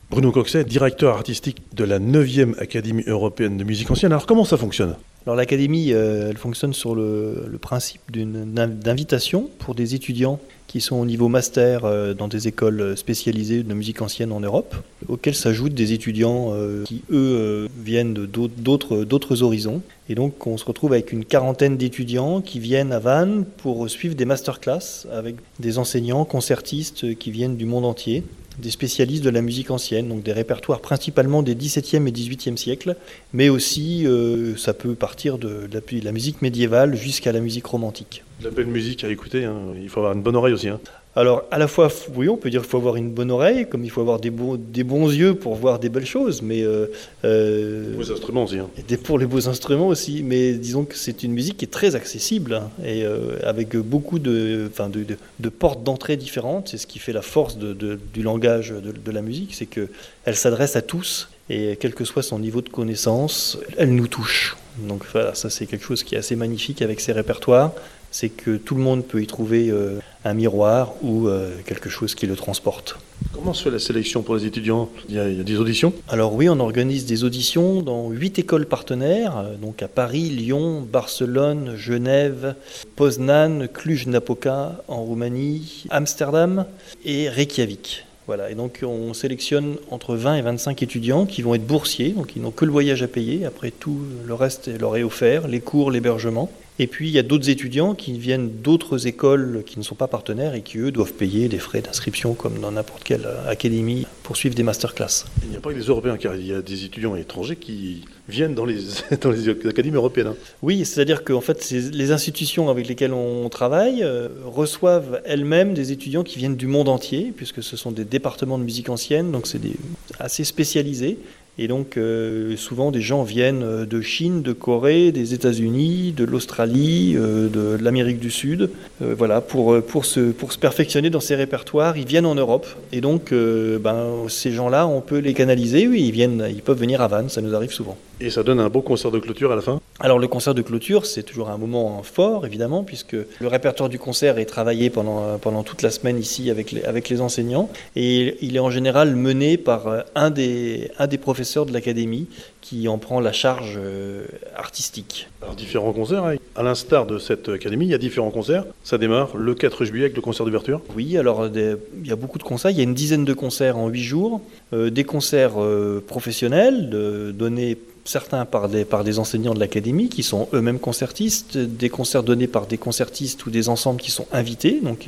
Bruno Coxet, directeur artistique de la 9e Académie européenne de musique ancienne. Alors comment ça fonctionne ? Alors l'Académie, elle fonctionne sur le principe d'invitation pour des étudiants qui sont au niveau master dans des écoles spécialisées de musique ancienne en Europe, auxquels s'ajoutent des étudiants qui, eux, viennent d'autres horizons. Et donc on se retrouve avec une quarantaine d'étudiants qui viennent à Vannes pour suivre des masterclass avec des enseignants, concertistes qui viennent du monde entier, des spécialistes de la musique ancienne, donc des répertoires principalement des XVIIe et XVIIIe siècles, mais aussi ça peut partir de la musique médiévale jusqu'à la musique romantique. De la belle musique à écouter, hein. Il faut avoir une bonne oreille aussi. Hein. Alors, à la fois, oui, on peut dire qu'il faut avoir une bonne oreille, comme il faut avoir des bons yeux pour voir des belles choses, mais... beaux instruments aussi. Hein. Pour les beaux instruments aussi, mais disons que c'est une musique qui est très accessible, hein, et avec beaucoup de portes d'entrée différentes. C'est ce qui fait la force du langage de la musique, c'est qu'elle s'adresse à tous, et quel que soit son niveau de connaissance, elle nous touche. Donc voilà, ça c'est quelque chose qui est assez magnifique avec ces répertoires. C'est que tout le monde peut y trouver un miroir ou quelque chose qui le transporte. Comment se fait la sélection pour les étudiants ? Il y a des auditions ? Alors oui, on organise des auditions dans 8 écoles partenaires, donc à Paris, Lyon, Barcelone, Genève, Poznan, Cluj-Napoca en Roumanie, Amsterdam et Reykjavik. Voilà, et donc on sélectionne entre 20 et 25 étudiants qui vont être boursiers, donc ils n'ont que le voyage à payer, après tout le reste leur est offert, les cours, l'hébergement. Et puis il y a d'autres étudiants qui viennent d'autres écoles qui ne sont pas partenaires et qui eux doivent payer des frais d'inscription comme dans n'importe quelle académie pour suivre des masterclass. Il n'y a pas que des Européens, car il y a des étudiants étrangers qui viennent dans les académies européennes. Hein. Oui, c'est-à-dire qu'en fait les institutions avec lesquelles on travaille reçoivent elles-mêmes des étudiants qui viennent du monde entier, puisque ce sont des départements de musique ancienne, donc c'est assez spécialisés. Et donc souvent des gens viennent de Chine, de Corée, des États-Unis, de l'Australie, de l'Amérique du Sud, voilà, pour se perfectionner dans ces répertoires. Ils viennent en Europe et donc ces gens-là, on peut les canaliser. Oui, ils peuvent venir à Vannes, ça nous arrive souvent. Et ça donne un beau concert de clôture à la fin ? Alors le concert de clôture, c'est toujours un moment fort, évidemment, puisque le répertoire du concert est travaillé pendant toute la semaine ici avec les enseignants. Et il est en général mené par un des professeurs de l'académie qui en prend la charge artistique. Alors différents concerts, hein. À l'instar de cette académie, il y a différents concerts. Ça démarre le 4 juillet avec le concert d'ouverture. Oui, alors il y a beaucoup de concerts, il y a une dizaine de concerts en 8 jours, des concerts professionnels donnés certains par des enseignants de l'académie qui sont eux-mêmes concertistes, des concerts donnés par des concertistes ou des ensembles qui sont invités, donc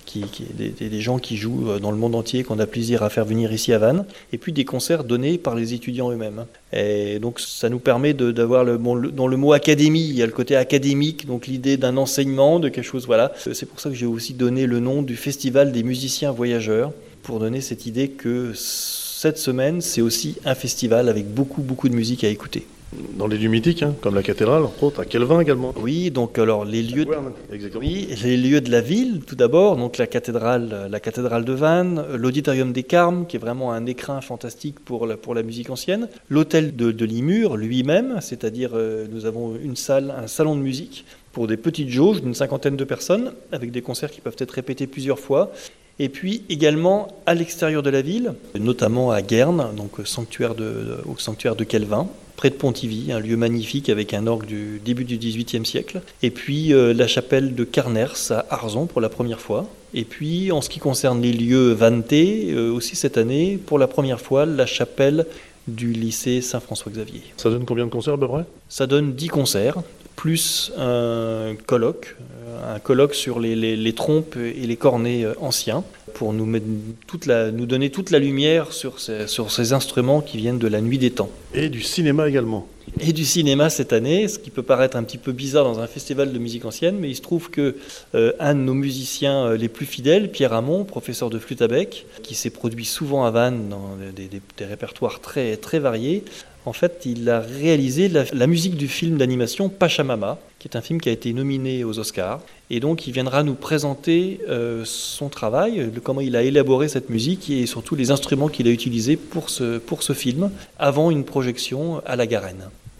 des gens qui jouent dans le monde entier, qu'on a plaisir à faire venir ici à Vannes, et puis des concerts donnés par les étudiants eux-mêmes. Et donc ça nous permet d'avoir dans le mot académie, il y a le côté académique, donc l'idée d'un enseignement, de quelque chose, voilà. C'est pour ça que j'ai aussi donné le nom du Festival des musiciens voyageurs, pour donner cette idée que cette semaine, c'est aussi un festival avec beaucoup de musique à écouter. Dans les lieux mythiques, hein, comme la cathédrale, entre autres, à Kelvin également. Oui, donc alors les lieux, oui, les lieux de la ville, tout d'abord, donc la cathédrale de Vannes, l'auditorium des Carmes, qui est vraiment un écrin fantastique pour la musique ancienne, l'hôtel de Limur lui-même, c'est-à-dire nous avons un salon de musique pour des petites jauges d'une 50aine de personnes, avec des concerts qui peuvent être répétés plusieurs fois. Et puis également à l'extérieur de la ville, notamment à Guernes, donc au sanctuaire de Kelvin, près de Pontivy, un lieu magnifique avec un orgue du début du XVIIIe siècle. Et puis la chapelle de Carners à Arzon pour la première fois. Et puis en ce qui concerne les lieux vannetais, aussi cette année, pour la première fois, la chapelle du lycée Saint-François-Xavier. Ça donne combien de concerts à peu près ? Ça donne 10 concerts, plus un colloque sur les trompes et les cornets anciens, pour nous donner toute la lumière sur ces instruments qui viennent de la nuit des temps. Et du cinéma également. Et du cinéma cette année, ce qui peut paraître un petit peu bizarre dans un festival de musique ancienne, mais il se trouve que un de nos musiciens les plus fidèles, Pierre Hamon, professeur de flûte à bec, qui s'est produit souvent à Vannes dans des répertoires très, très variés, en fait, il a réalisé la musique du film d'animation Pachamama, qui est un film qui a été nominé aux Oscars. Et donc, il viendra nous présenter son travail, comment il a élaboré cette musique et surtout les instruments qu'il a utilisés pour ce film, avant une projection à la Garenne.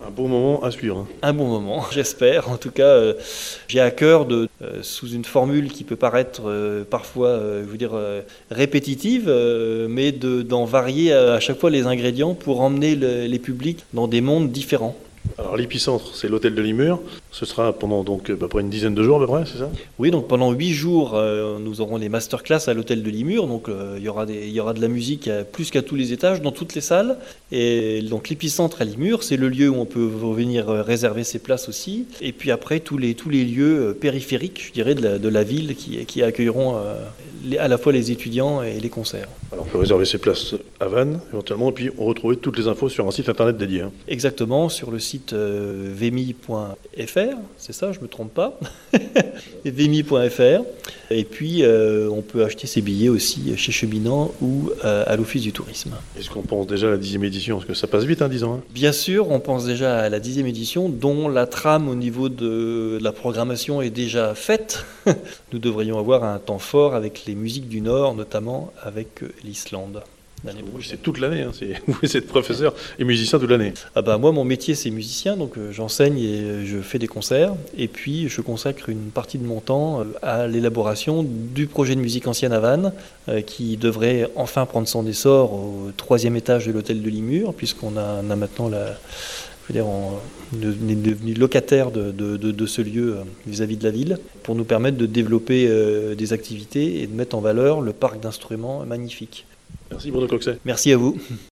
Un beau moment à suivre. Hein. Un bon moment, j'espère. En tout cas, j'ai à cœur de, sous une formule qui peut paraître parfois, répétitive, mais d'en varier à chaque fois les ingrédients pour emmener les publics dans des mondes différents. Alors l'épicentre, c'est l'hôtel de Limur. Ce sera pendant donc près une dizaine de jours à peu près, c'est ça? Oui, donc pendant 8 jours, nous aurons les masterclass à l'hôtel de Limur. Donc il y aura de la musique plus qu'à tous les étages, dans toutes les salles. Et donc l'épicentre à Limur, c'est le lieu où on peut venir réserver ses places aussi. Et puis après, tous les lieux périphériques, je dirais, de la ville qui accueilleront à la fois les étudiants et les concerts. Alors on peut réserver ses places à Vannes éventuellement, et puis on retrouve toutes les infos sur un site internet dédié. Hein. Exactement, sur le site vemi.fr, c'est ça, je ne me trompe pas, vemi.fr. Et puis on peut acheter ses billets aussi chez Cheminant ou à l'Office du tourisme. Est-ce qu'on pense déjà à la 10e édition? Parce que ça passe vite, 10 ans. Hein. Bien sûr, on pense déjà à la 10e édition, dont la trame au niveau de la programmation est déjà faite. Nous devrions avoir un temps fort avec les musiques du Nord, notamment avec l'Islande. Oui, c'est toute l'année, hein. Vous êtes professeur et musicien toute l'année. Moi, mon métier, c'est musicien, donc j'enseigne et je fais des concerts. Et puis, je consacre une partie de mon temps à l'élaboration du projet de musique ancienne à Vannes, qui devrait enfin prendre son essor au 3e étage de l'hôtel de Limur, puisqu'on a maintenant on est devenu locataire de ce lieu vis-à-vis de la ville, pour nous permettre de développer des activités et de mettre en valeur le parc d'instruments magnifique. Merci Bruno Coxet. Merci à vous.